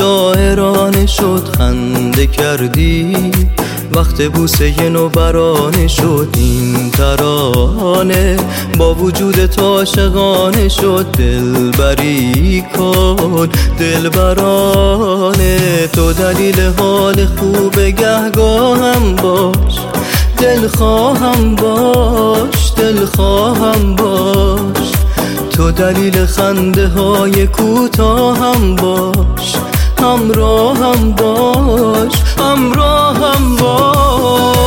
شاعرانه شد خنده کردی، وقت بوسه نوبرانه شد این ترانه، با وجود تو عاشقانه شد دلبری کن دلبرانه. تو دلیل حال خوب گهگاهم باش، دلخواهم باش دلخواهم باش، تو دلیل خنده های کوتاهم باش، همراهم باش همراهم باش.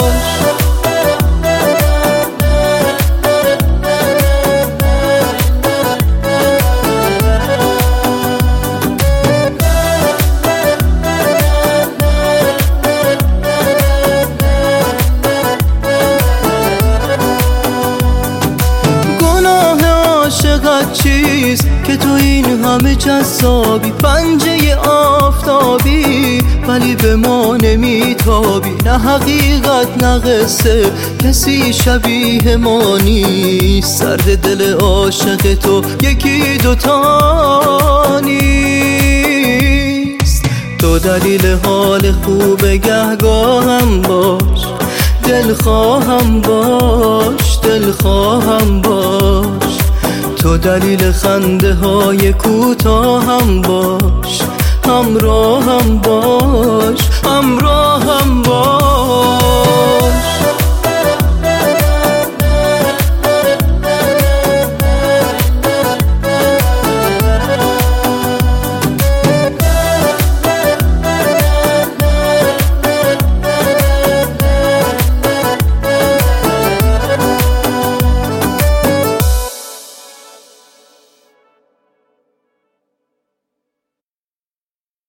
چیز که تو این همه جذابی، پنجه آفتابی ولی به ما نمیتابی، نه حقیقت نه قصه کسی شبیه ما نیست، سرد دل عاشق تو یکی دوتا نیست. تو دلیل حال خوب گهگاهم باش، دلخواهم باش دلخواهم باش، تو دلیل خنده های کوتاهم باش، همراهم باش.